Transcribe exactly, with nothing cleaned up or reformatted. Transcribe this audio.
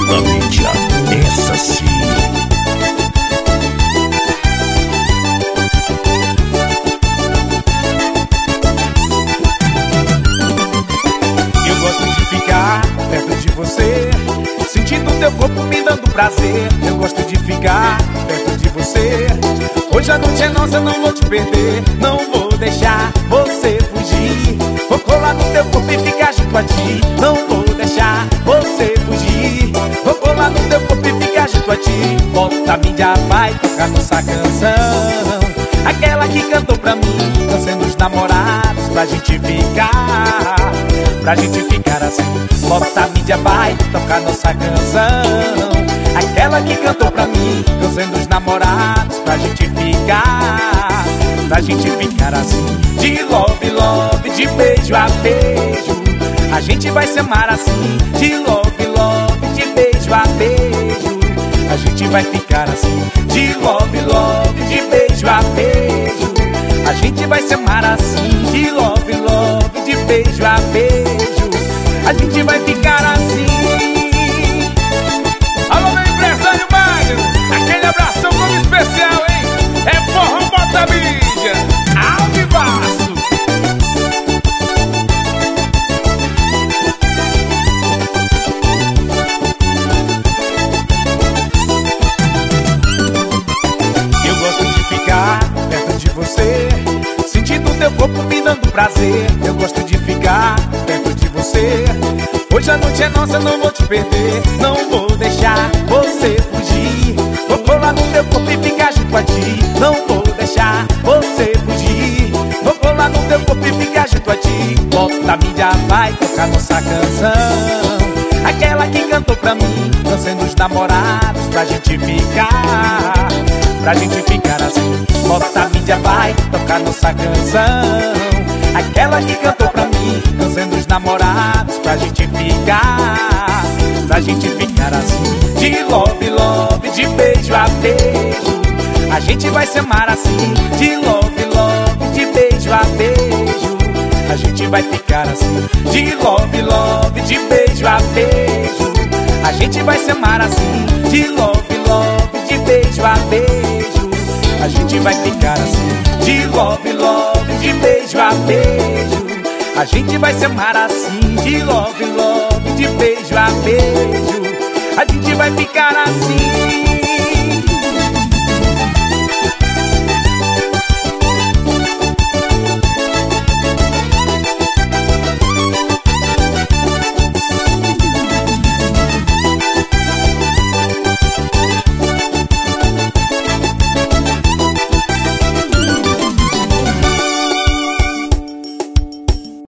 Banda Mídia, essa sim. Eu gosto de ficar perto de você, sentindo teu corpo me dando prazer. Eu gosto de ficar perto de você. Hoje a noite é nossa, eu não vou te perder. Não vou deixar você fugir. Vou colar no teu corpo e ficar junto a ti. Não vou deixar você fugir. Vou colar no teu corpo e ficar junto a ti. Bota a mídia, vai tocar nossa canção, aquela que cantou pra mim, dançando os namorados, pra gente ficar, pra gente ficar assim. Bota a mídia, vai tocar nossa canção, aquela que cantou pra mim, dançando os namorados, pra gente ficar, pra gente ficar assim. De love, love, de beijo a beijo, a gente vai se amar assim. De love, love, de beijo a beijo, a gente vai ficar assim. De love, love, de beijo a beijo, a gente vai se amar assim. De love, love, de beijo a beijo, a gente vai ficar assim. Alô, meu empresário Magno, aquele abração todo especial, hein? É forró, bota a mídia, ao vivaço. Eu gosto de ficar perto de você, sentindo teu corpo me dando prazer. Eu gosto de ficar perto de você. Hoje a noite é nossa, eu não vou te perder. Não vou deixar você fugir. Vou colar no teu corpo e ficar junto a ti. Não vou deixar você fugir. Vou colar no teu corpo e ficar junto a ti. Bota a mídia, vai tocar nossa canção, aquela que cantou pra mim, dançando os namorados, pra gente ficar, pra gente ficar assim. Bota a mídia, vai tocar nossa canção, aquela que cantou pra mim, dançando os namorados, pra gente ficar, pra gente ficar assim. De love, love, de beijo a beijo, a gente vai se amar assim. De love, love, de beijo a beijo, a gente vai ficar assim. De love, love, de beijo a beijo, a gente vai se amar assim. De love, love, de beijo a beijo, a gente vai ficar assim. De love, love, de beijo a beijo, a gente vai se amar assim. De love, love, de beijo a beijo, a gente vai ficar assim.